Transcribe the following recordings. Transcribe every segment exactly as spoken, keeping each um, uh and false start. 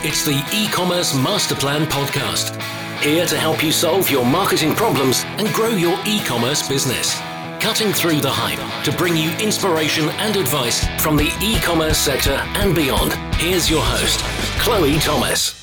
It's the E-commerce Master Plan podcast. Here to help you solve your marketing problems and grow your e-commerce business. Cutting through the hype to bring you inspiration and advice from the e-commerce sector and beyond. Here's your host, Chloe Thomas.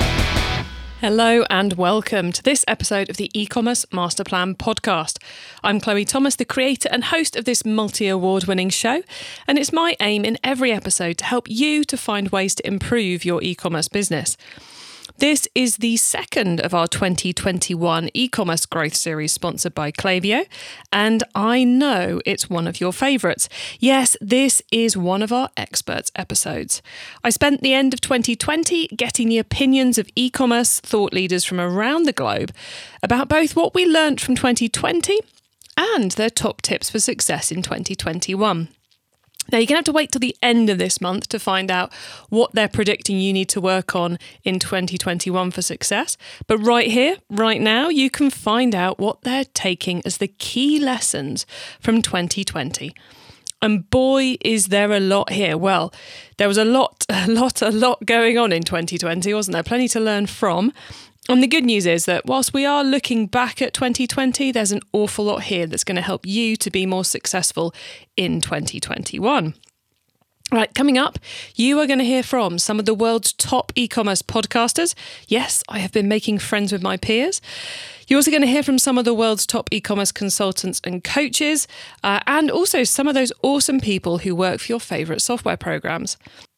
Hello and welcome to this episode of the E-commerce Master Plan podcast. I'm Chloe Thomas, the creator and host of this multi-award winning show, and it's my aim in every episode to help you to find ways to improve your e-commerce business. This is the second of our twenty twenty-one e-commerce growth series sponsored by Klaviyo, and I know it's one of your favourites. Yes, this is one of our experts episodes. I spent the end of twenty twenty getting the opinions of e-commerce thought leaders from around the globe about both what we learnt from twenty twenty and their top tips for success in twenty twenty-one. Now, you're going to have to wait till the end of this month to find out what they're predicting you need to work on in twenty twenty-one for success. But right here, right now, you can find out what they're taking as the key lessons from twenty twenty. And boy, is there a lot here. Well, there was a lot, a lot, a lot going on in twenty twenty, wasn't there? Plenty to learn from. And the good news is that whilst we are looking back at twenty twenty, there's an awful lot here that's going to help you to be more successful in twenty twenty-one. Right, coming up, you are going to hear from some of the world's top e-commerce podcasters. Yes, I have been making friends with my peers. You're also going to hear from some of the world's top e-commerce consultants and coaches, uh, and also some of those awesome people who work for your favourite software programs.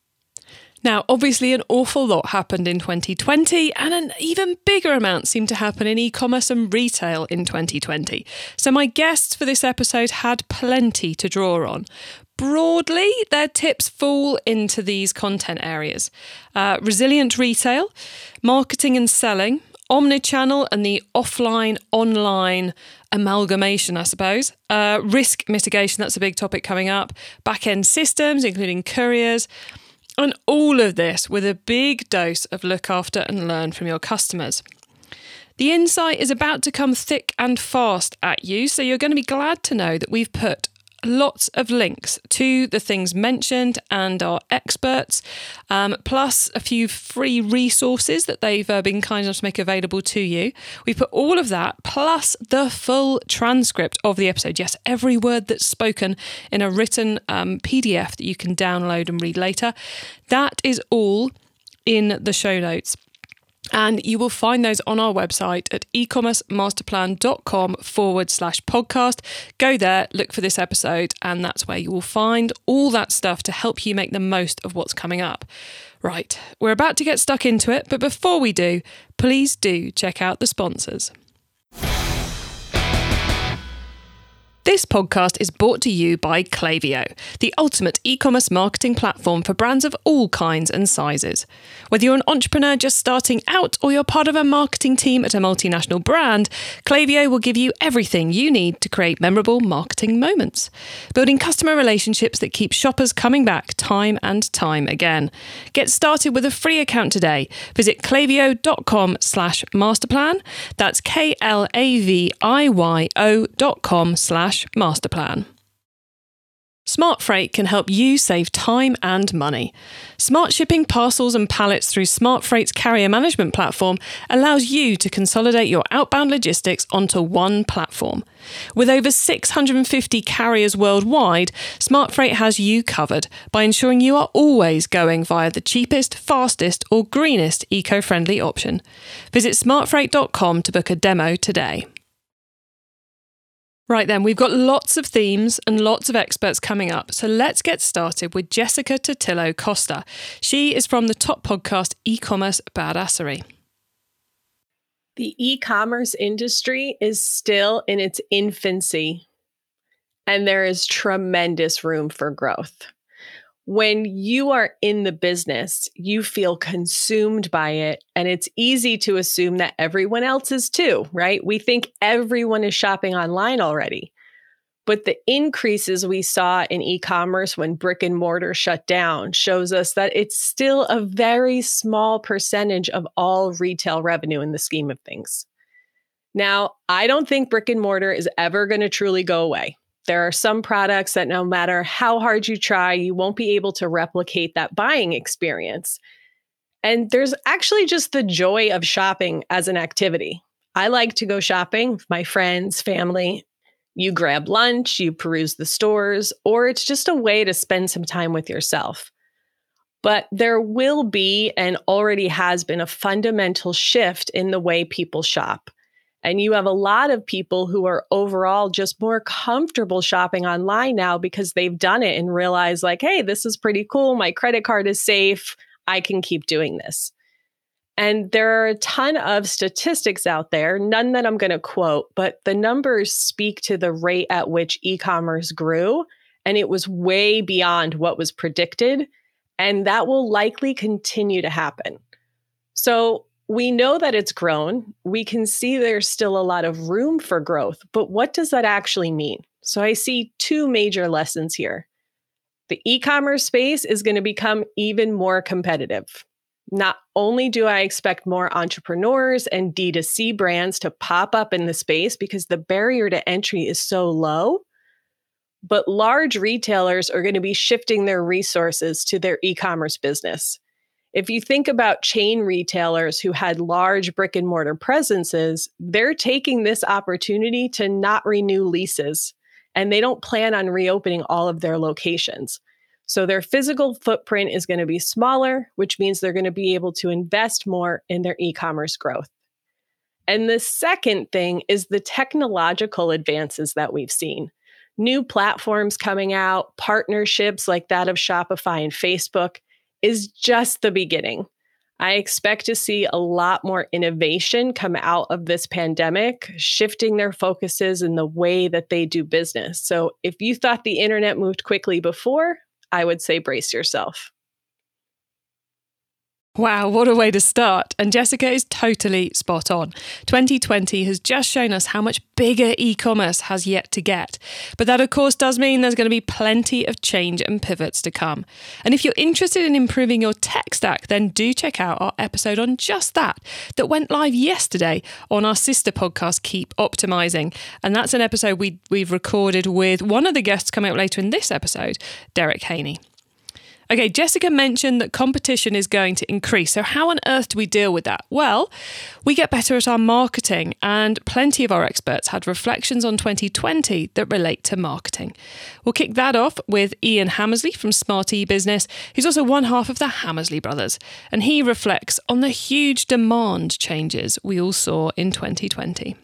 Now, obviously, an awful lot happened in twenty twenty, and an even bigger amount seemed to happen in e-commerce and retail in twenty twenty. So my guests for this episode had plenty to draw on. Broadly, their tips fall into these content areas: uh, resilient retail, marketing and selling, omnichannel and the offline-online amalgamation, I suppose, uh, risk mitigation, that's a big topic coming up, back-end systems, including couriers, and all of this with a big dose of look after and learn from your customers. The insight is about to come thick and fast at you, so you're going to be glad to know that we've put lots of links to the things mentioned and our experts, um, plus a few free resources that they've uh, been kind enough to make available to you. We put all of that, plus the full transcript of the episode. Yes, every word that's spoken in a written um, P D F that you can download and read later. That is all in the show notes. And you will find those on our website at ecommercemasterplan.com forward slash podcast. Go there, look for this episode, and that's where you will find all that stuff to help you make the most of what's coming up. Right, we're about to get stuck into it, but before we do, please do check out the sponsors. This podcast is brought to you by Klaviyo, the ultimate e-commerce marketing platform for brands of all kinds and sizes. Whether you're an entrepreneur just starting out or you're part of a marketing team at a multinational brand, Klaviyo will give you everything you need to create memorable marketing moments, building customer relationships that keep shoppers coming back time and time again. Get started with a free account today. Visit klaviyo.com slash masterplan. That's K-L-A-V-I-Y-O dot com slash masterplan. Smart Freight can help you save time and money. Smart shipping parcels and pallets through Smart Freight's carrier management platform allows you to consolidate your outbound logistics onto one platform. With over six hundred fifty carriers worldwide, Smart Freight has you covered by ensuring you are always going via the cheapest, fastest, or greenest eco-friendly option. Visit smart freight dot com to book a demo today. Right then, we've got lots of themes and lots of experts coming up, so let's get started with Jessica Totillo Costa. She is from the top podcast E-commerce Badassery. The e-commerce industry is still in its infancy, and there is tremendous room for growth. When you are in the business, you feel consumed by it, and it's easy to assume that everyone else is too, right? We think everyone is shopping online already. But the increases we saw in e-commerce when brick and mortar shut down shows us that it's still a very small percentage of all retail revenue in the scheme of things. Now, I don't think brick and mortar is ever going to truly go away. There are some products that no matter how hard you try, you won't be able to replicate that buying experience. And there's actually just the joy of shopping as an activity. I like to go shopping with my friends, family. You grab lunch, you peruse the stores, or it's just a way to spend some time with yourself. But there will be and already has been a fundamental shift in the way people shop. And you have a lot of people who are overall just more comfortable shopping online now because they've done it and realized like, hey, this is pretty cool. My credit card is safe. I can keep doing this. And there are a ton of statistics out there, none that I'm going to quote, but the numbers speak to the rate at which e-commerce grew. And it was way beyond what was predicted. And that will likely continue to happen. So we know that it's grown. We can see there's still a lot of room for growth. But what does that actually mean? So I see two major lessons here. The e-commerce space is going to become even more competitive. Not only do I expect more entrepreneurs and D two C brands to pop up in the space because the barrier to entry is so low, but large retailers are going to be shifting their resources to their e-commerce business. If you think about chain retailers who had large brick and mortar presences, they're taking this opportunity to not renew leases, and they don't plan on reopening all of their locations. So their physical footprint is going to be smaller, which means they're going to be able to invest more in their e-commerce growth. And the second thing is the technological advances that we've seen. New platforms coming out, partnerships like that of Shopify and Facebook is just the beginning. I expect to see a lot more innovation come out of this pandemic, shifting their focuses in the way that they do business. So if you thought the internet moved quickly before, I would say brace yourself. Wow, what a way to start. And Jessica is totally spot on. twenty twenty has just shown us how much bigger e-commerce has yet to get. But that, of course, does mean there's going to be plenty of change and pivots to come. And if you're interested in improving your tech stack, then do check out our episode on just that, that went live yesterday on our sister podcast, Keep Optimizing. And that's an episode we, we've recorded with one of the guests coming up later in this episode, Derek Haney. Okay, Jessica mentioned that competition is going to increase. So how on earth do we deal with that? Well, we get better at our marketing, and plenty of our experts had reflections on twenty twenty that relate to marketing. We'll kick that off with Ian Hammersley from Smart eBusiness, who's also one half of the Hammersley brothers, and he reflects on the huge demand changes we all saw in twenty twenty.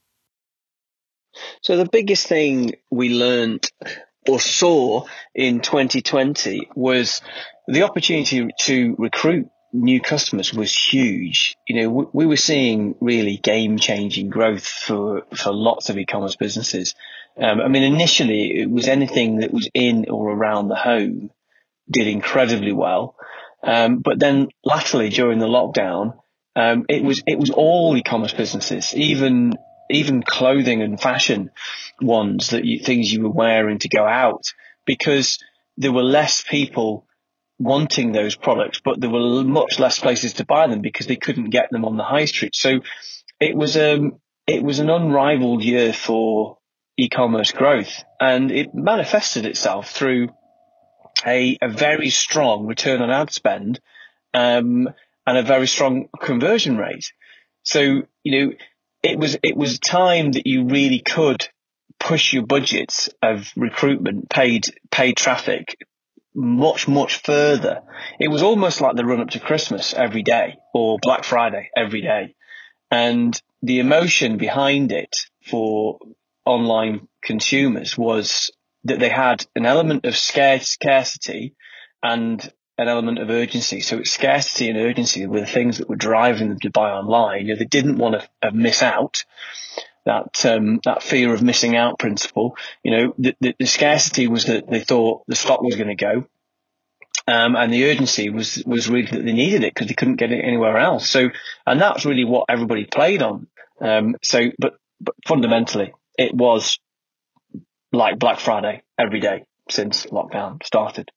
So the biggest thing we learned or saw in twenty twenty was the opportunity to recruit new customers was huge. You know, we, we were seeing really game-changing growth for, for lots of e-commerce businesses. Um, I mean, initially it was anything that was in or around the home did incredibly well. Um, but then laterally during the lockdown, um, it was, it was all e-commerce businesses, even even clothing and fashion ones, that you, things you were wearing to go out, because there were less people wanting those products, but there were much less places to buy them because they couldn't get them on the high street. So it was um it was an unrivaled year for e-commerce growth, and it manifested itself through a, a very strong return on ad spend um, and a very strong conversion rate. So, you know, It was it was a time that you really could push your budgets of recruitment, paid paid traffic, much, much further. It was almost like the run up to Christmas every day, or Black Friday every day. And the emotion behind it for online consumers was that they had an element of scarce, scarcity and an element of urgency. So scarcity and urgency were the things that were driving them to buy online. You know, they didn't want to uh, miss out. That um, that fear of missing out principle. You know, the, the, the scarcity was that they thought the stock was going to go, um, and the urgency was was really that they needed it because they couldn't get it anywhere else. So, and that's really what everybody played on. Um, so, but but fundamentally, it was like Black Friday every day since lockdown started.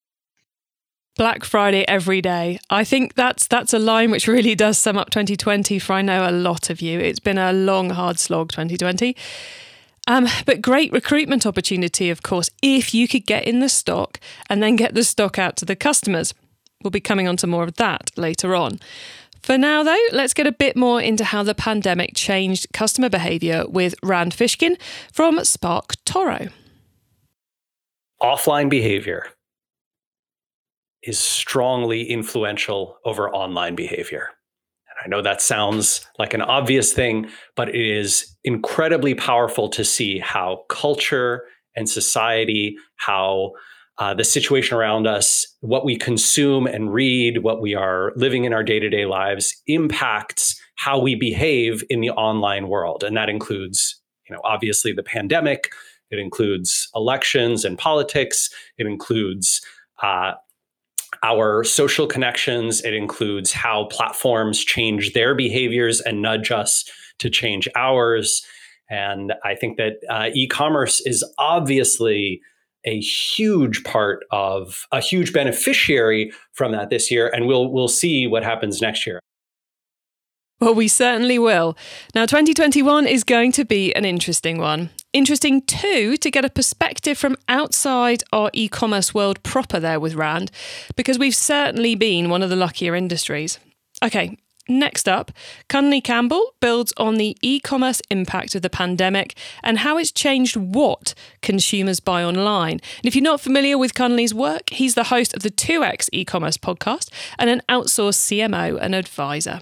Black Friday every day. I think that's that's a line which really does sum up twenty twenty for I know a lot of you. It's been a long, hard slog, twenty twenty. Um, but great recruitment opportunity, of course, if you could get in the stock and then get the stock out to the customers. We'll be coming on to more of that later on. For now, though, let's get a bit more into how the pandemic changed customer behaviour with Rand Fishkin from Spark Toro. Offline behaviour is strongly influential over online behavior. And I know that sounds like an obvious thing, but it is incredibly powerful to see how culture and society, how uh, the situation around us, what we consume and read, what we are living in our day-to-day lives impacts how we behave in the online world. And that includes, you know, obviously the pandemic. It includes elections and politics. It includes uh, our social connections. It includes how platforms change their behaviors and nudge us to change ours. And I think that uh, e-commerce is obviously a huge part of a huge beneficiary from that this year. And we'll we'll see what happens next year. Well, we certainly will. Now, twenty twenty-one is going to be an interesting one. Interesting, too, to get a perspective from outside our e-commerce world proper there with Rand, because we've certainly been one of the luckier industries. Okay, next up, Cunley Campbell builds on the e-commerce impact of the pandemic and how it's changed what consumers buy online. And if you're not familiar with Cunley's work, he's the host of the two X e-commerce podcast and an outsourced C M O and advisor.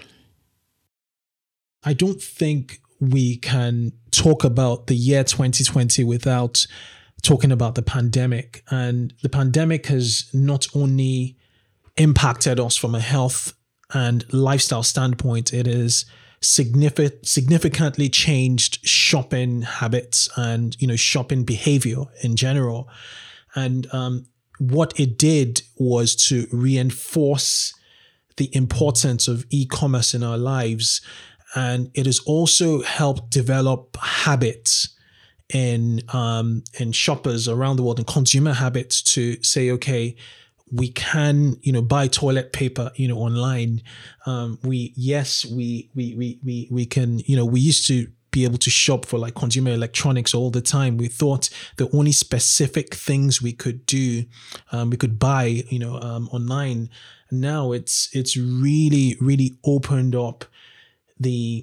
I don't think we can talk about the year twenty twenty without talking about the pandemic. And the pandemic has not only impacted us from a health and lifestyle standpoint, it has significant, significantly changed shopping habits and, you know, shopping behavior in general. And um, what it did was to reinforce the importance of e-commerce in our lives. And it has also helped develop habits in um, in shoppers around the world and consumer habits to say, okay, we can, you know, buy toilet paper, you know, online. Um, we yes, we we we we we can, you know, we used to be able to shop for like consumer electronics all the time. We thought the only specific things we could do, um, we could buy, you know, um, online. Now it's it's really really opened up the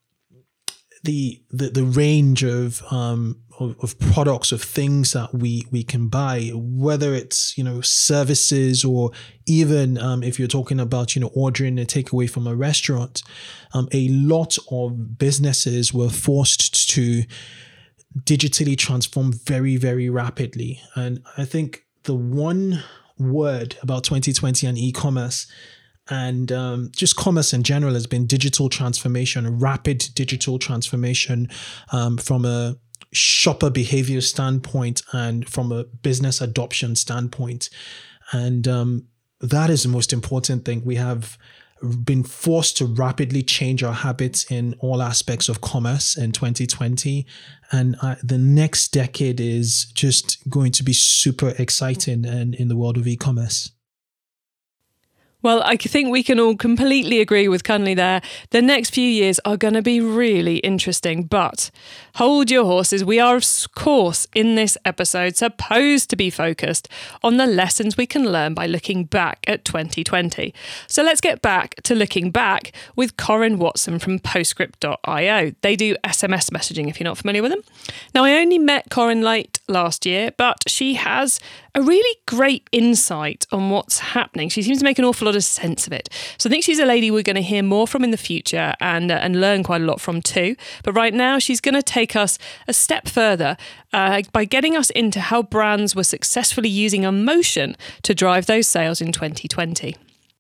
the the the range of um of, of products, of things that we we can buy, whether it's, you know, services or even um if you're talking about, you know, ordering a takeaway from a restaurant. Um a lot of businesses were forced to digitally transform very very rapidly. And I think the one word about twenty twenty and e-commerce and um, just commerce in general has been digital transformation, rapid digital transformation, um, from a shopper behavior standpoint and from a business adoption standpoint. And um, that is the most important thing. We have been forced to rapidly change our habits in all aspects of commerce in twenty twenty. And uh, the next decade is just going to be super exciting in, in the world of e-commerce. Well, I think we can all completely agree with Cunley there. The next few years are going to be really interesting, but hold your horses. We are, of course, in this episode supposed to be focused on the lessons we can learn by looking back at twenty twenty. So let's get back to looking back with Corinne Watson from Postscript dot io. They do S M S messaging, if you're not familiar with them. Now, I only met Corinne late last year, but she has a really great insight on what's happening. She seems to make an awful lot of sense of it. So I think she's a lady we're going to hear more from in the future and uh, and learn quite a lot from too. But right now, she's going to take us a step further uh, by getting us into how brands were successfully using emotion to drive those sales in twenty twenty.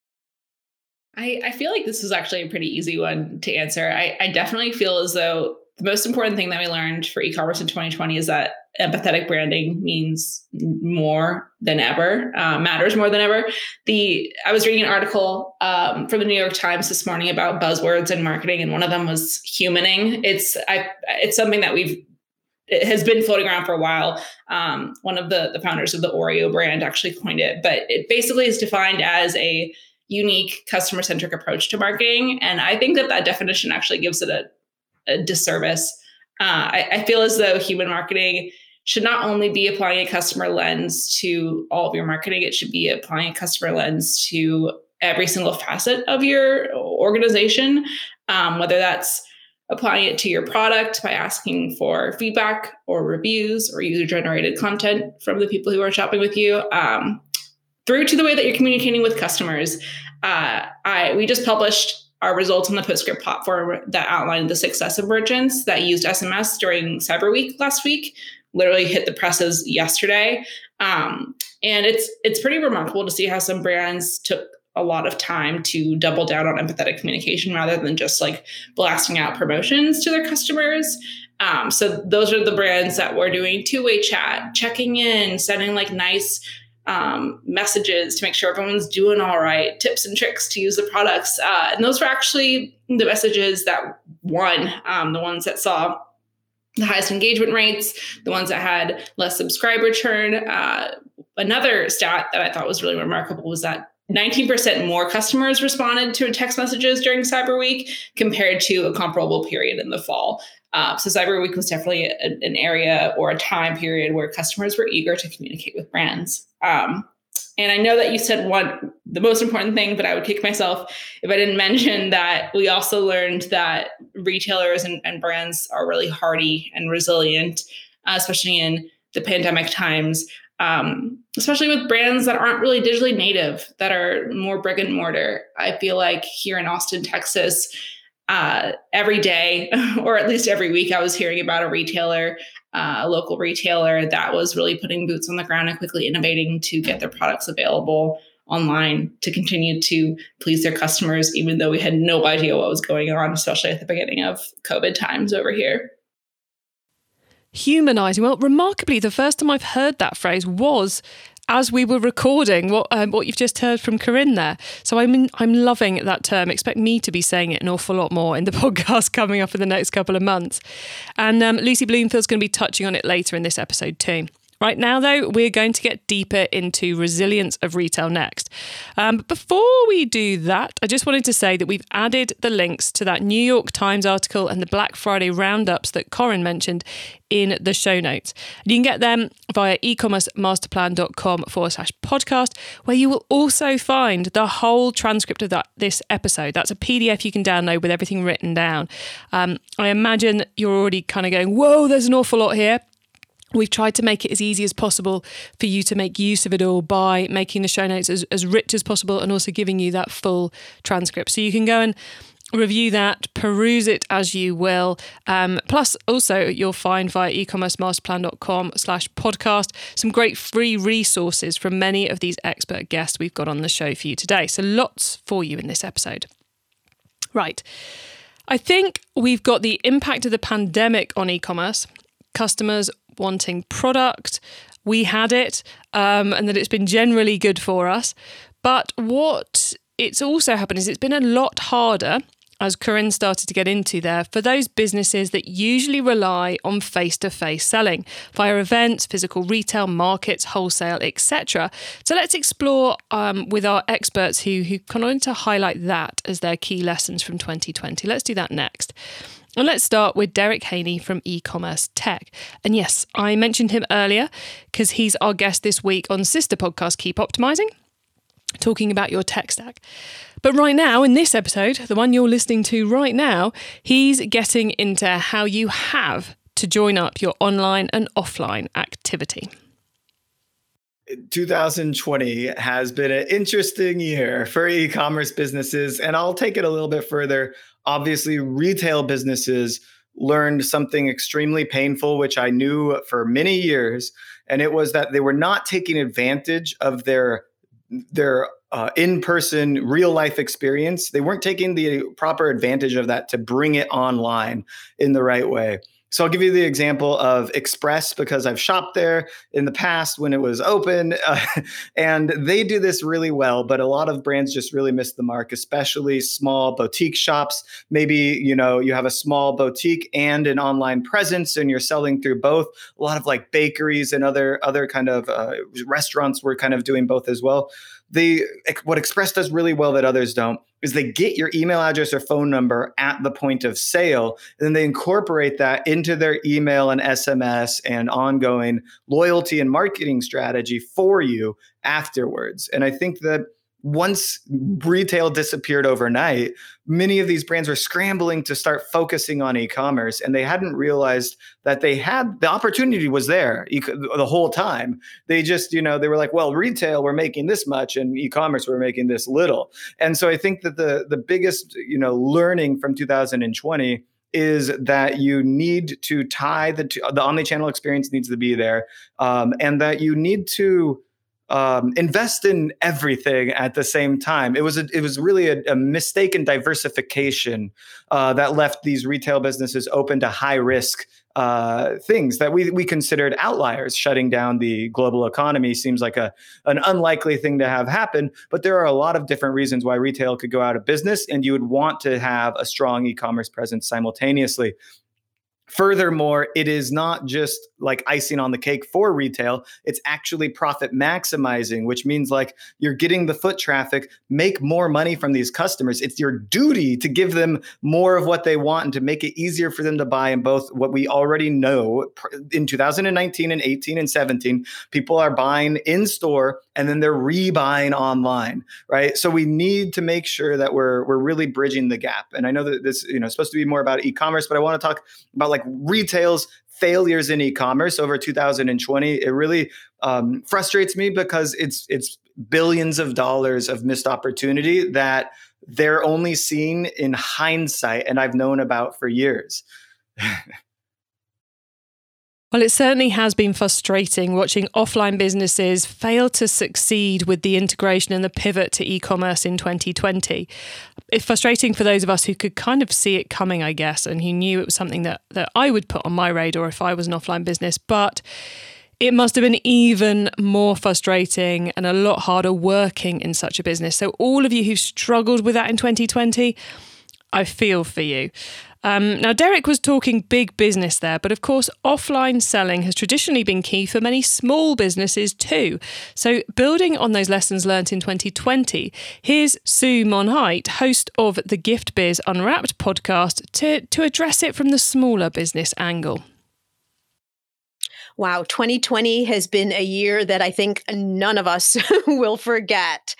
I, I feel like this was actually a pretty easy one to answer. I, I definitely feel as though the most important thing that we learned for e-commerce in twenty twenty is that empathetic branding means more than ever, uh, matters more than ever. The I was reading an article um, from the New York Times this morning about buzzwords in marketing, and one of them was humaning. It's I, it's something that we've it has been floating around for a while. Um, one of the the founders of the Oreo brand actually coined it, but it basically is defined as a unique customer-centric approach to marketing, and I think that that definition actually gives it a a disservice. Uh, I, I feel as though human marketing should not only be applying a customer lens to all of your marketing, it should be applying a customer lens to every single facet of your organization, um, whether that's applying it to your product by asking for feedback or reviews or user-generated content from the people who are shopping with you, um, through to the way that you're communicating with customers. Uh, I we just published our results on the Postscript platform that outlined the success of merchants that used S M S during Cyber Week last week. Literally hit the presses yesterday, um, and it's it's pretty remarkable to see how some brands took a lot of time to double down on empathetic communication rather than just like blasting out promotions to their customers. Um, so those are the brands that were doing two-way chat, checking in, sending like nice um, messages to make sure everyone's doing all right, tips and tricks to use the products. Uh, and those were actually the messages that won, um, the ones that saw the highest engagement rates, the ones that had less subscriber churn. Uh, another stat that I thought was really remarkable was that nineteen percent more customers responded to text messages during Cyber Week compared to a comparable period in the fall. Uh, so Cyber Week was definitely a, an area or a time period where customers were eager to communicate with brands. Um, and I know that you said one, the most important thing, but I would kick myself if I didn't mention that we also learned that retailers and, and brands are really hardy and resilient, uh, especially in the pandemic times. Um, especially with brands that aren't really digitally native, that are more brick and mortar. I feel like here in Austin, Texas, uh, every day, or at least every week, I was hearing about a retailer, uh, a local retailer that was really putting boots on the ground and quickly innovating to get their products available online to continue to please their customers, even though we had no idea what was going on, especially at the beginning of COVID times over here. Humanizing. Well, remarkably, the first time I've heard that phrase was as we were recording what um, what you've just heard from Corinne there. So I'm in, I'm loving that term. Expect me to be saying it an awful lot more in the podcast coming up in the next couple of months. And um, Lucy Bloomfield's going to be touching on it later in this episode too. Right now, though, we're going to get deeper into resilience of retail next. Um, but before we do that, I just wanted to say that we've added the links to that New York Times article and the Black Friday roundups that Corinne mentioned in the show notes. You can get them via ecommercemasterplan.com forward slash podcast, where you will also find the whole transcript of that this episode. That's a P D F you can download with everything written down. Um, I imagine you're already kind of going, whoa, there's an awful lot here. We've tried to make it as easy as possible for you to make use of it all by making the show notes as, as rich as possible and also giving you that full transcript. So you can go and review that, peruse it as you will. Um, plus, also, you'll find via ecommercemasterplan.com slash podcast some great free resources from many of these expert guests we've got on the show for you today. So lots for you in this episode. Right. I think we've got the impact of the pandemic on e-commerce, customers wanting product, we had it, um, and that it's been generally good for us. But what it's also happened is it's been a lot harder, as Corinne started to get into there, for those businesses that usually rely on face-to-face selling via events, physical retail, markets, wholesale, et cetera. So let's explore um, with our experts who who kind of want to highlight that as their key lessons from twenty twenty. Let's do that next. And let's start with Derek Haney from E-Commerce Tech. And yes, I mentioned him earlier because he's our guest this week on sister podcast Keep Optimizing, talking about your tech stack. But right now, in this episode, the one you're listening to right now, he's getting into how you have to join up your online and offline activity. twenty twenty has been an interesting year for e-commerce businesses, and I'll take it a little bit further. Obviously, retail businesses learned something extremely painful, which I knew for many years, and it was that they were not taking advantage of their their uh, in-person, real-life experience. They weren't taking the proper advantage of that to bring it online in the right way. So I'll give you the example of Express because I've shopped there in the past when it was open, uh, and they do this really well, but a lot of brands just really miss the mark, especially small boutique shops. Maybe, you know, you have a small boutique and an online presence and you're selling through both. A lot of like bakeries and other, other kind of uh, restaurants were kind of doing both as well. they what Express does really well that others don't is they get your email address or phone number at the point of sale, and then they incorporate that into their email and S M S and ongoing loyalty and marketing strategy for you afterwards. And I think that once retail disappeared overnight, many of these brands were scrambling to start focusing on e-commerce, and they hadn't realized that they had the opportunity was there e- the whole time. They just, you know, they were like, well, retail, we're making this much, and e-commerce, we're making this little. And so I think that the the biggest, you know, learning from two thousand twenty is that you need to tie the two, the omnichannel experience needs to be there, um, and that you need to Um, invest in everything at the same time. It was a, it was really a, a mistaken diversification uh, that left these retail businesses open to high risk uh, things that we we considered outliers. Shutting down the global economy seems like a an unlikely thing to have happen, but there are a lot of different reasons why retail could go out of business, and you would want to have a strong e-commerce presence simultaneously. Furthermore, it is not just like icing on the cake for retail. It's actually profit maximizing, which means like you're getting the foot traffic, make more money from these customers. It's your duty to give them more of what they want and to make it easier for them to buy in both what we already know in two thousand nineteen and eighteen and seventeen, people are buying in store and then they're rebuying online, right? So we need to make sure that we're we're really bridging the gap. And I know that this, you know, is supposed to be more about e-commerce, but I want to talk about like retail's failures in e-commerce over two thousand twenty. It really um, frustrates me because it's it's billions of dollars of missed opportunity that they're only seeing in hindsight, and I've known about for years. Well, it certainly has been frustrating watching offline businesses fail to succeed with the integration and the pivot to e-commerce in twenty twenty. It's frustrating for those of us who could kind of see it coming, I guess, and who knew it was something that, that I would put on my radar if I was an offline business. But it must have been even more frustrating and a lot harder working in such a business. So all of you who struggled with that in twenty twenty, I feel for you. Um, now, Derek was talking big business there, but of course, offline selling has traditionally been key for many small businesses too. So building on those lessons learnt in twenty twenty, here's Sue Monheit, host of the Gift Biz Unwrapped podcast, to, to address it from the smaller business angle. Wow, twenty twenty has been a year that I think none of us will forget.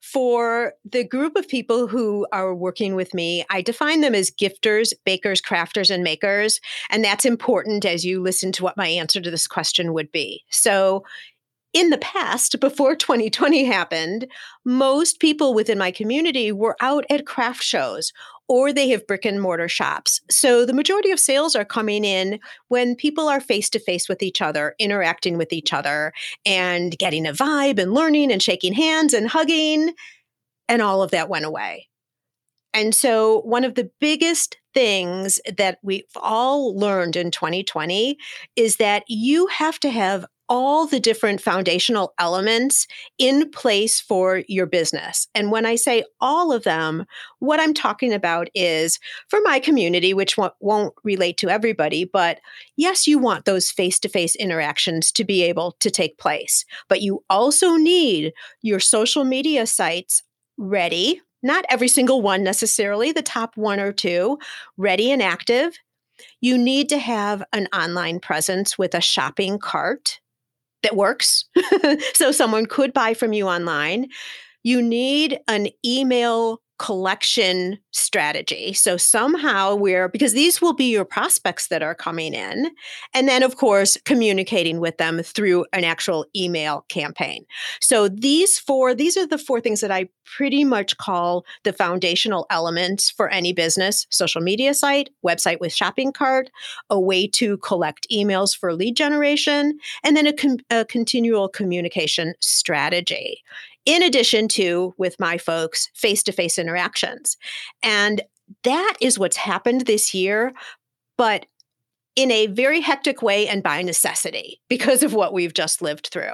For the group of people who are working with me, I define them as gifters, bakers, crafters, and makers. And that's important as you listen to what my answer to this question would be. So in the past, before twenty twenty happened, most people within my community were out at craft shows, or they have brick and mortar shops. So the majority of sales are coming in when people are face to face with each other, interacting with each other, and getting a vibe and learning and shaking hands and hugging. And all of that went away. And so one of the biggest things that we've all learned in twenty twenty is that you have to have all the different foundational elements in place for your business. And when I say all of them, what I'm talking about is for my community, which won't relate to everybody, but yes, you want those face-to-face interactions to be able to take place. But you also need your social media sites ready, not every single one necessarily, the top one or two, ready and active. You need to have an online presence with a shopping cart that works. So someone could buy from you online. You need an email collection strategy. So somehow we're, because these will be your prospects that are coming in. And then, of course, communicating with them through an actual email campaign. So these four, these are the four things that I pretty much call the foundational elements for any business: social media site, website with shopping cart, a way to collect emails for lead generation, and then a, con- a continual communication strategy. In addition to, with my folks, face-to-face interactions. And that is what's happened this year, but in a very hectic way and by necessity because of what we've just lived through.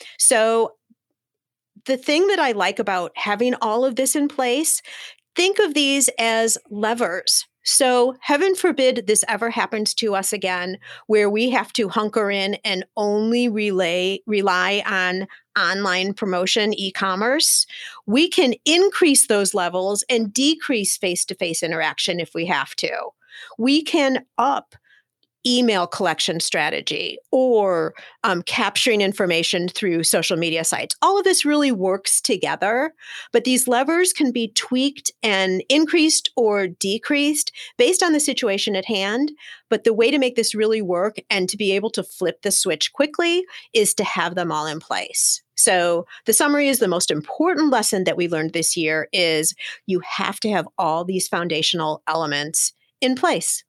So the thing that I like about having all of this in place, think of these as levers. So heaven forbid this ever happens to us again, where we have to hunker in and only relay, rely on online promotion, e-commerce, we can increase those levels and decrease face-to-face interaction if we have to. We can up email collection strategy or um, capturing information through social media sites. All of this really works together, but these levers can be tweaked and increased or decreased based on the situation at hand. But the way to make this really work and to be able to flip the switch quickly is to have them all in place. So the summary is the most important lesson that we learned this year is you have to have all these foundational elements in place.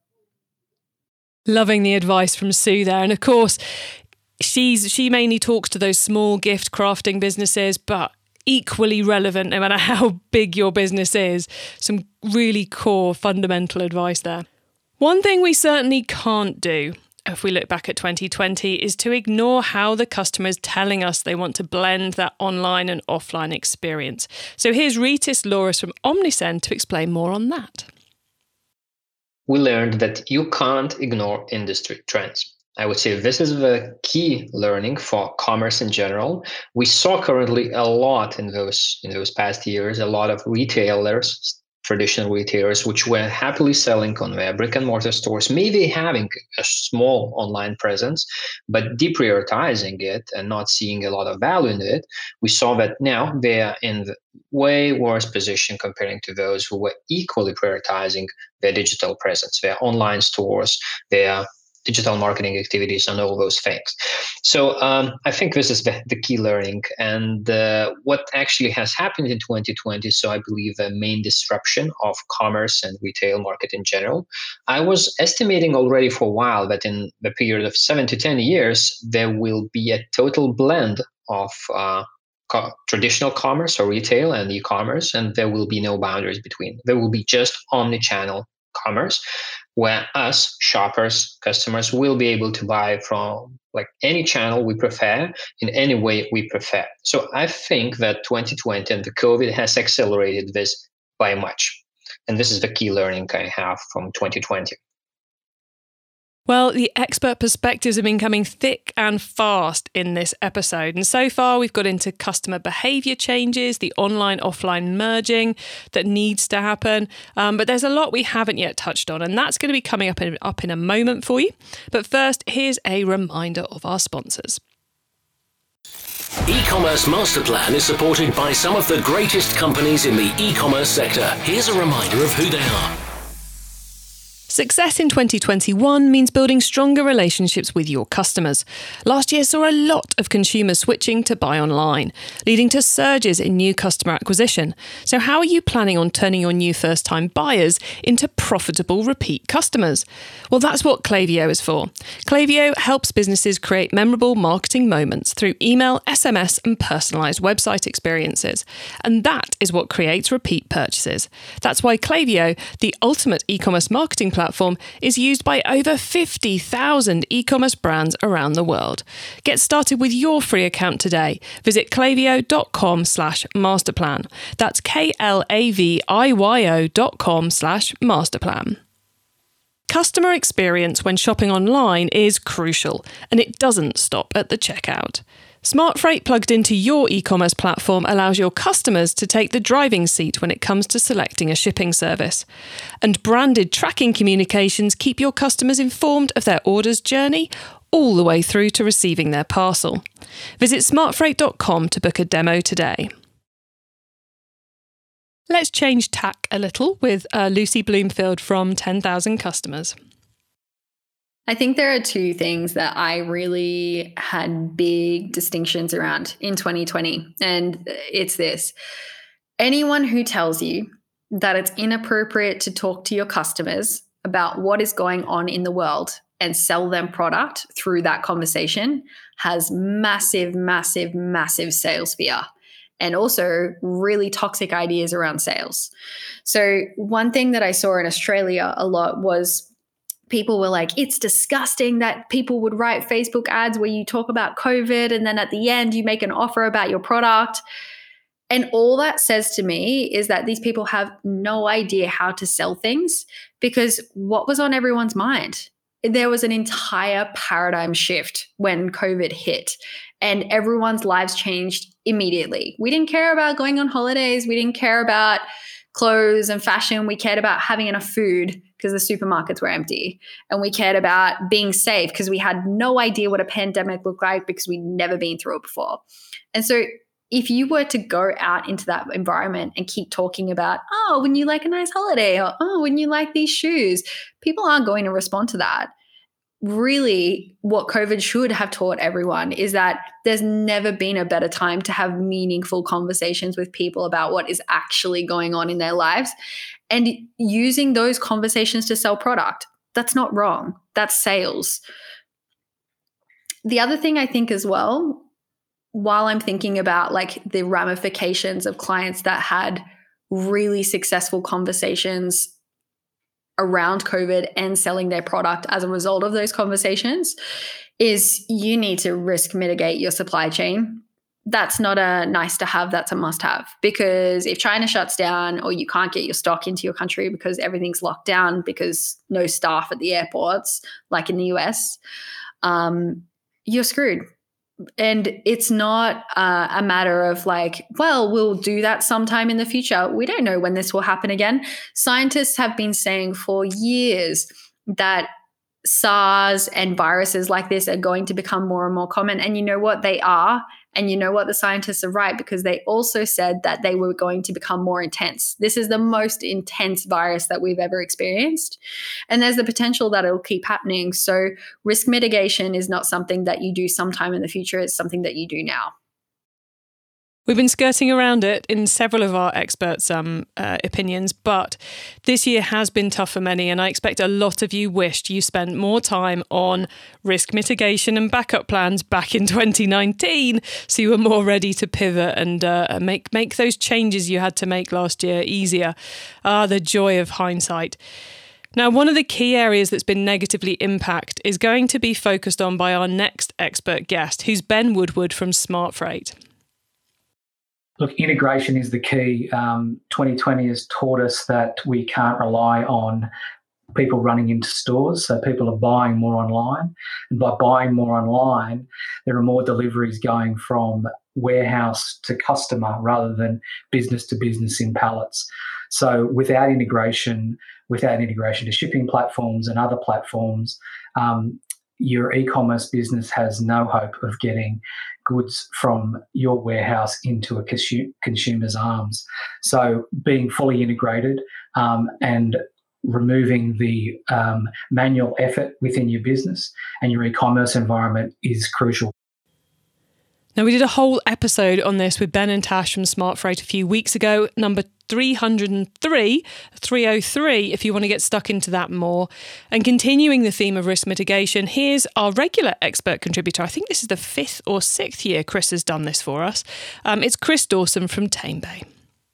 Loving the advice from Sue there. And of course, she's she mainly talks to those small gift crafting businesses, but equally relevant no matter how big your business is. Some really core fundamental advice there. One thing we certainly can't do, if we look back at twenty twenty, is to ignore how the customer is telling us they want to blend that online and offline experience. So here's Ritis Loris from Omnisend to explain more on that. We learned that you can't ignore industry trends. I would say this is the key learning for commerce in general. We saw currently a lot in those in those past years, a lot of retailers, traditional retailers, which were happily selling on their brick and mortar stores, maybe having a small online presence, but deprioritizing it and not seeing a lot of value in it. We saw that now they are in the way worse position comparing to those who were equally prioritizing their digital presence, their online stores, their digital marketing activities, and all those things. So um, I think this is the, the key learning. And uh, what actually has happened in twenty twenty, so I believe the main disruption of commerce and retail market in general, I was estimating already for a while that in the period of seven to ten years, there will be a total blend of uh, co- traditional commerce or retail and e-commerce, and there will be no boundaries between. There will be just omni-channel commerce, where us shoppers, customers will be able to buy from like any channel we prefer in any way we prefer. So I think that twenty twenty and the COVID has accelerated this by much. And this is the key learning I have from twenty twenty. Well, the expert perspectives have been coming thick and fast in this episode. And so far, we've got into customer behaviour changes, the online-offline merging that needs to happen. Um, but there's a lot we haven't yet touched on, and that's going to be coming up in, up in a moment for you. But first, here's a reminder of our sponsors. E-commerce Master Plan is supported by some of the greatest companies in the e-commerce sector. Here's a reminder of who they are. Success in twenty twenty-one means building stronger relationships with your customers. Last year saw a lot of consumers switching to buy online, leading to surges in new customer acquisition. So how are you planning on turning your new first-time buyers into profitable repeat customers? Well, that's what Klaviyo is for. Klaviyo helps businesses create memorable marketing moments through email, S M S, and personalised website experiences. And that is what creates repeat purchases. That's why Klaviyo, the ultimate e-commerce marketing platform, platform is used by over fifty thousand e-commerce brands around the world. Get started with your free account today. Visit klaviyo.com slash masterplan. That's K-L-A-V-I-Y-O dot com slash masterplan. Customer experience when shopping online is crucial, and it doesn't stop at the checkout. SmartFreight plugged into your e-commerce platform allows your customers to take the driving seat when it comes to selecting a shipping service. And branded tracking communications keep your customers informed of their order's journey all the way through to receiving their parcel. Visit smartfreight dot com to book a demo today. Let's change tack a little with uh, Lucy Bloomfield from ten thousand Customers. I think there are two things that I really had big distinctions around in twenty twenty. And it's this. Anyone who tells you that it's inappropriate to talk to your customers about what is going on in the world and sell them product through that conversation has massive, massive, massive sales fear. And also really toxic ideas around sales. So one thing that I saw in Australia a lot was people were like, it's disgusting that people would write Facebook ads where you talk about COVID and then at the end you make an offer about your product. And all that says to me is that these people have no idea how to sell things, because what was on everyone's mind? There was an entire paradigm shift when COVID hit. and everyone's lives changed immediately. We didn't care about going on holidays. We didn't care about clothes and fashion. We cared about having enough food because the supermarkets were empty. And we cared about being safe because we had no idea what a pandemic looked like because we'd never been through it before. And so if you were to go out into that environment and keep talking about, oh, wouldn't you like a nice holiday? Or, oh, wouldn't you like these shoes? People aren't going to respond to that. Really, what COVID should have taught everyone is that there's never been a better time to have meaningful conversations with people about what is actually going on in their lives and using those conversations to sell product. That's not wrong. That's sales. The other thing I think as well, while I'm thinking about like the ramifications of clients that had really successful conversations around COVID and selling their product as a result of those conversations, is you need to risk mitigate your supply chain. That's not a nice to have, that's a must have. Because if China shuts down or you can't get your stock into your country because everything's locked down because no staff at the airports, like in the U S, um, you're screwed. And it's not uh, a matter of like, well, we'll do that sometime in the future. We don't know when this will happen again. Scientists have been saying for years that SARS and viruses like this are going to become more and more common. And you know what? They are. And you know what? The scientists are right, because they also said that they were going to become more intense. This is the most intense virus that we've ever experienced. And there's the potential that it'll keep happening. So risk mitigation is not something that you do sometime in the future. It's something that you do now. We've been skirting around it in several of our experts' um, uh, opinions, but this year has been tough for many, and I expect a lot of you wished you spent more time on risk mitigation and backup plans back in twenty nineteen, so you were more ready to pivot and uh, make make those changes you had to make last year easier. Ah, the joy of hindsight. Now, one of the key areas that's been negatively impacted is going to be focused on by our next expert guest, who's Ben Woodward from Smart Freight. Look, integration is the key. Um, twenty twenty has taught us that we can't rely on people running into stores, so people are buying more online. And by buying more online, there are more deliveries going from warehouse to customer rather than business to business in pallets. So without integration, without integration to shipping platforms and other platforms, um, your e-commerce business has no hope of getting goods from your warehouse into a consumer's arms. So being fully integrated um, and removing the um, manual effort within your business and your e-commerce environment is crucial. Now, we did a whole episode on this with Ben and Tash from Smart Freight a few weeks ago, number three hundred three, three oh three, if you want to get stuck into that more. And continuing the theme of risk mitigation, here's our regular expert contributor. I think this is the fifth or sixth year Chris has done this for us. Um, it's Chris Dawson from Tame Bay.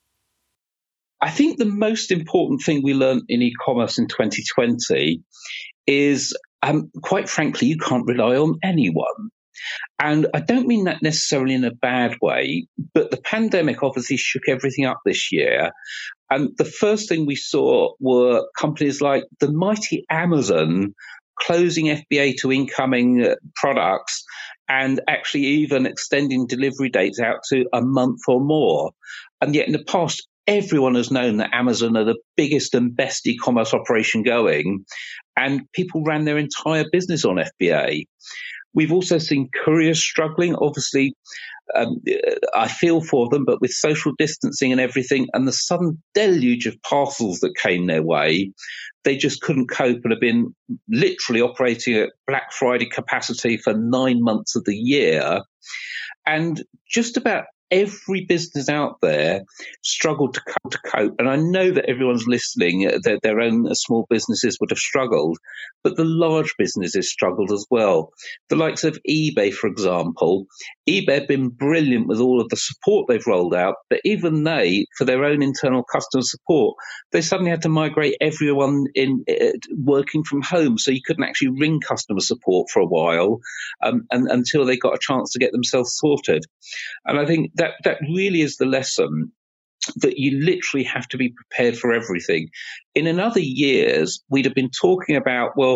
I think the most important thing we learned in e-commerce in twenty twenty is, um, quite frankly, you can't rely on anyone. And I don't mean that necessarily in a bad way, but the pandemic obviously shook everything up this year. And the first thing we saw were companies like the mighty Amazon closing F B A to incoming uh, products and actually even extending delivery dates out to a month or more. And yet in the past, everyone has known that Amazon are the biggest and best e-commerce operation going, and people ran their entire business on F B A. We've also seen couriers struggling. Obviously, um, I feel for them, but with social distancing and everything and the sudden deluge of parcels that came their way, they just couldn't cope and have been literally operating at Black Friday capacity for nine months of the year. And just about every business out there struggled to cope, to cope. And I know that everyone's listening, that their own small businesses would have struggled, but the large businesses struggled as well. The likes of eBay, for example, eBay have been brilliant with all of the support they've rolled out, but even they, for their own internal customer support, they suddenly had to migrate everyone in uh, working from home. So you couldn't actually ring customer support for a while um, and, until they got a chance to get themselves sorted. And I think that that really is the lesson, that you literally have to be prepared for everything. In another years, we'd have been talking about, well,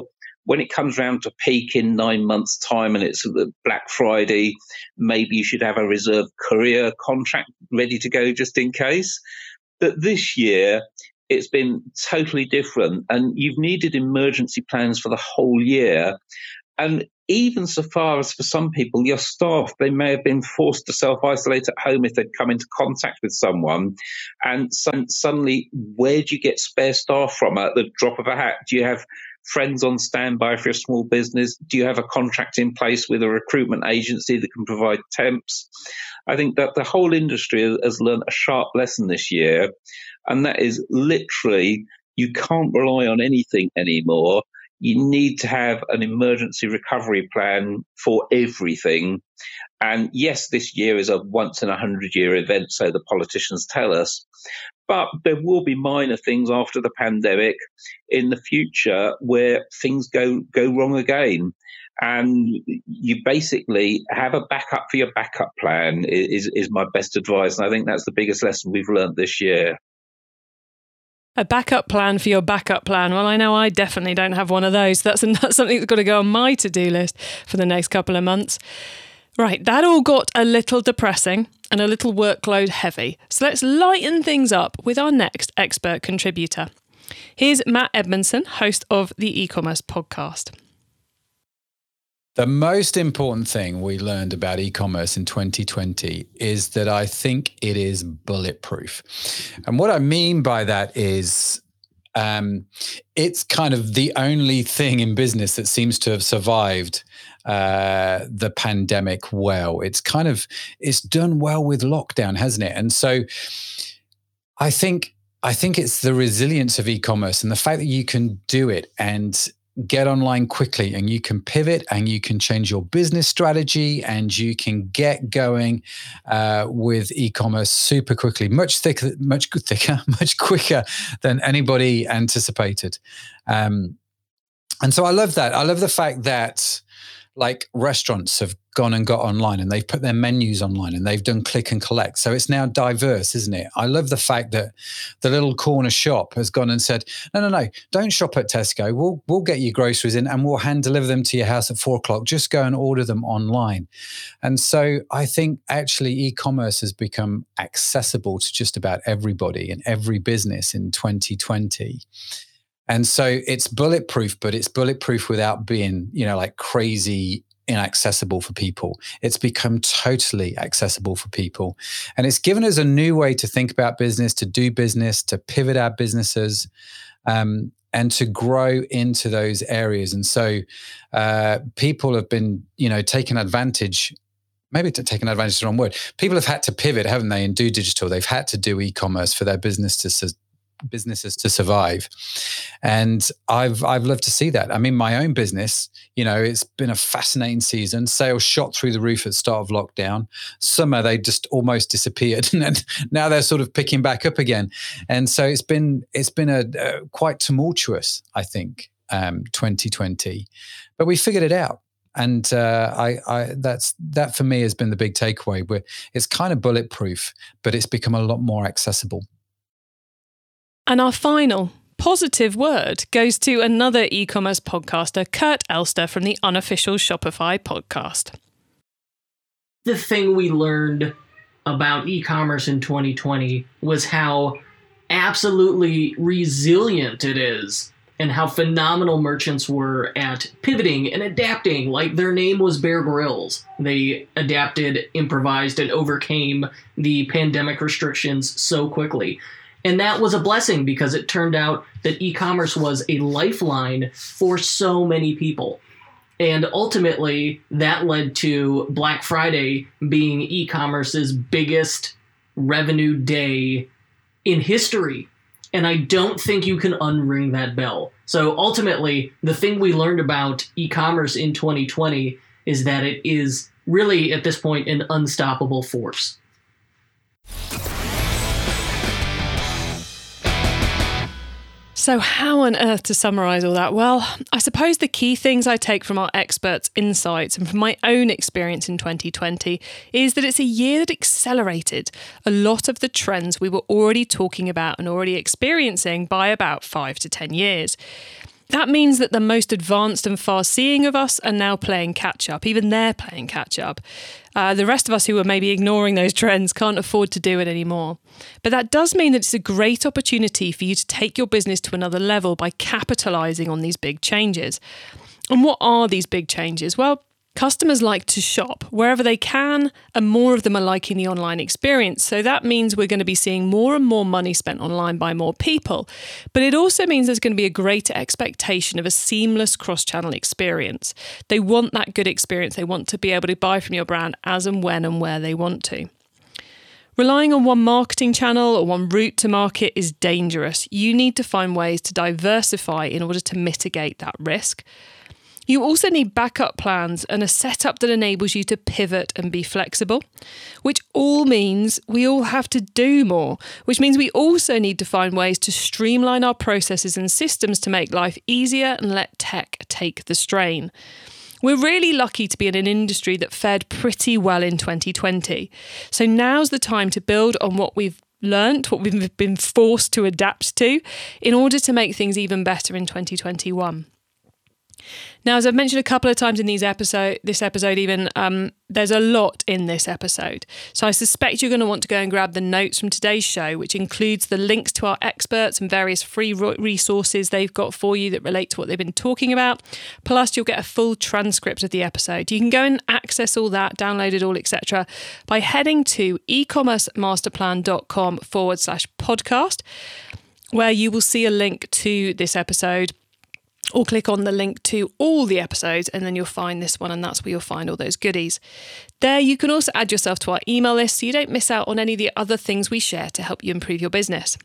when it comes round to peak in nine months' time and it's Black Friday, maybe you should have a reserve courier contract ready to go just in case. But this year, it's been totally different, and you've needed emergency plans for the whole year. And even so far as for some people, your staff, they may have been forced to self-isolate at home if they'd come into contact with someone. And so, suddenly, where do you get spare staff from at the drop of a hat? Do you have friends on standby for your small business? Do you have a contract in place with a recruitment agency that can provide temps? I think that the whole industry has learned a sharp lesson this year, and that is literally you can't rely on anything anymore. You need to have an emergency recovery plan for everything. And yes, this year is a once in a hundred year event, so the politicians tell us. But there will be minor things after the pandemic in the future where things go, go wrong again. And you basically have a backup for your backup plan is, is my best advice. And I think that's the biggest lesson we've learned this year. A backup plan for your backup plan. Well, I know I definitely don't have one of those. That's, that's something that's got to go on my to-do list for the next couple of months. Right, that all got a little depressing and a little workload heavy. So let's lighten things up with our next expert contributor. Here's Matt Edmondson, host of the e-commerce podcast. The most important thing we learned about e-commerce in twenty twenty is that I think it is bulletproof. And what I mean by that is um, it's kind of the only thing in business that seems to have survived uh, the pandemic well. It's kind of, it's done well with lockdown, hasn't it? And so I think, I think it's the resilience of e-commerce and the fact that you can do it and get online quickly, and you can pivot and you can change your business strategy and you can get going uh, with e-commerce super quickly, much thicker, much thicker, much quicker than anybody anticipated. Um, and so I love that. I love the fact that like restaurants have gone and got online and they've put their menus online and they've done click and collect. So it's now diverse, isn't it? I love the fact that the little corner shop has gone and said, no, no, no, don't shop at Tesco. We'll we'll get your groceries in and we'll hand deliver them to your house at four o'clock. Just go and order them online. And so I think actually e-commerce has become accessible to just about everybody and every business in twenty twenty. And so it's bulletproof, but it's bulletproof without being, you know, like crazy inaccessible for people. It's become totally accessible for people. And it's given us a new way to think about business, to do business, to pivot our businesses, um, and to grow into those areas. And so uh, people have been, you know, taking advantage Maybe to take an advantage is the wrong word. People have had to pivot, haven't they, and do digital. They've had to do e-commerce for their business to su- businesses to survive. And I've I've loved to see that. I mean, my own business, you know, it's been a fascinating season. Sales shot through the roof at the start of lockdown. Summer, they just almost disappeared. And now they're sort of picking back up again. And so it's been it's been a, a quite tumultuous, I think, um, twenty twenty. But we figured it out. And uh, I, I, that's that for me has been the big takeaway. Where it's kind of bulletproof, but it's become a lot more accessible. And our final positive word goes to another e-commerce podcaster, Kurt Elster from the Unofficial Shopify podcast. The thing we learned about e-commerce in twenty twenty was how absolutely resilient it is, and how phenomenal merchants were at pivoting and adapting. Like their name was Bear Grylls. They adapted, improvised, and overcame the pandemic restrictions so quickly. And that was a blessing because it turned out that e-commerce was a lifeline for so many people. And ultimately, that led to Black Friday being e-commerce's biggest revenue day in history. And I don't think you can unring that bell. So ultimately, the thing we learned about e-commerce in twenty twenty is that it is really, at this point, an unstoppable force. So how on earth to summarise all that? Well, I suppose the key things I take from our experts' insights and from my own experience in twenty twenty is that it's a year that accelerated a lot of the trends we were already talking about and already experiencing by about five to ten years. That means that the most advanced and far-seeing of us are now playing catch-up. Even they're playing catch-up. Uh, the rest of us who are maybe ignoring those trends can't afford to do it anymore. But that does mean that it's a great opportunity for you to take your business to another level by capitalising on these big changes. And what are these big changes? Well, customers like to shop wherever they can, and more of them are liking the online experience. So that means we're going to be seeing more and more money spent online by more people. But it also means there's going to be a greater expectation of a seamless cross-channel experience. They want that good experience. They want to be able to buy from your brand as and when and where they want to. Relying on one marketing channel or one route to market is dangerous. You need to find ways to diversify in order to mitigate that risk. You also need backup plans and a setup that enables you to pivot and be flexible, which all means we all have to do more, which means we also need to find ways to streamline our processes and systems to make life easier and let tech take the strain. We're really lucky to be in an industry that fared pretty well in twenty twenty. So now's the time to build on what we've learnt, what we've been forced to adapt to, in order to make things even better in twenty twenty-one. Now, as I've mentioned a couple of times in these episode, this episode even, um, there's a lot in this episode. So I suspect you're going to want to go and grab the notes from today's show, which includes the links to our experts and various free resources they've got for you that relate to what they've been talking about. Plus, you'll get a full transcript of the episode. You can go and access all that, download it all, et cetera, by heading to ecommercemasterplan.com forward slash podcast, where you will see a link to this episode. Or click on the link to all the episodes and then you'll find this one, and that's where you'll find all those goodies. There you can also add yourself to our email list so you don't miss out on any of the other things we share to help you improve your business.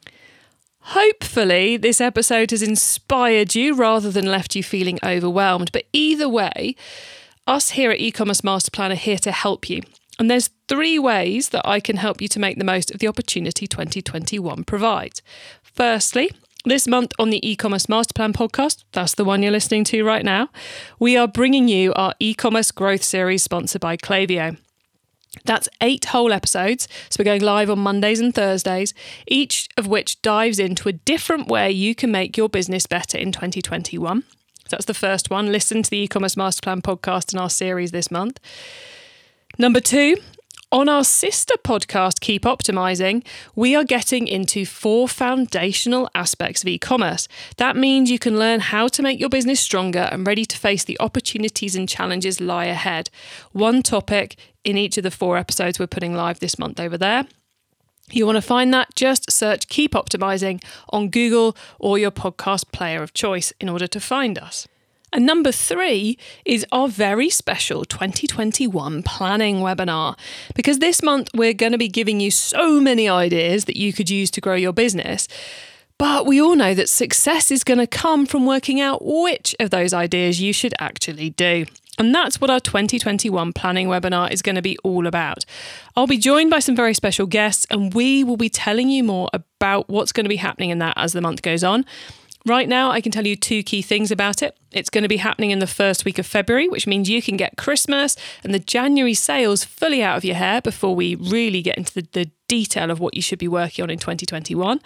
Hopefully this episode has inspired you rather than left you feeling overwhelmed. But either way, us here at E-Commerce Masterplan are here to help you. And there's three ways that I can help you to make the most of the opportunity twenty twenty-one provides. Firstly, this month on the E-Commerce Masterplan podcast, that's the one you're listening to right now, we are bringing you our e-commerce growth series sponsored by Klaviyo. That's eight whole episodes, so we're going live on Mondays and Thursdays, each of which dives into a different way you can make your business better in twenty twenty-one. So that's the first one. Listen to the E-Commerce Masterplan podcast in our series this month. Number two, on our sister podcast, Keep Optimizing, we are getting into four foundational aspects of e-commerce. That means you can learn how to make your business stronger and ready to face the opportunities and challenges lie ahead. One topic in each of the four episodes we're putting live this month over there. You want to find that? Just search Keep Optimizing on Google or your podcast player of choice in order to find us. And number three is our very special twenty twenty-one planning webinar. Because this month we're going to be giving you so many ideas that you could use to grow your business. But we all know that success is going to come from working out which of those ideas you should actually do. And that's what our twenty twenty-one planning webinar is going to be all about. I'll be joined by some very special guests, and we will be telling you more about what's going to be happening in that as the month goes on. Right now, I can tell you two key things about it. It's going to be happening in the first week of February, which means you can get Christmas and the January sales fully out of your hair before we really get into the, the detail of what you should be working on in twenty twenty-one.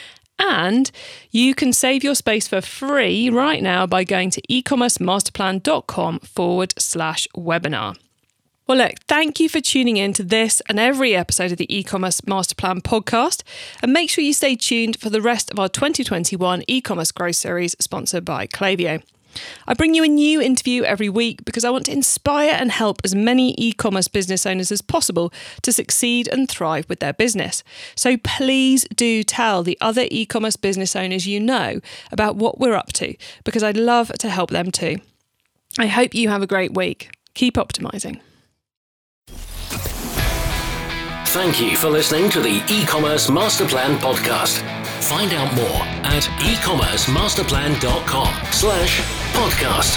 And you can save your space for free right now by going to ecommercemasterplan.com forward slash webinar. Well, look, thank you for tuning in to this and every episode of the E-Commerce Masterplan podcast. And make sure you stay tuned for the rest of our twenty twenty-one e-commerce growth series sponsored by Klaviyo. I bring you a new interview every week because I want to inspire and help as many e-commerce business owners as possible to succeed and thrive with their business. So please do tell the other e-commerce business owners you know about what we're up to, because I'd love to help them too. I hope you have a great week. Keep optimizing. Thank you for listening to the E-Commerce Masterplan podcast. Find out more at ecommercemasterplan.com slash podcast.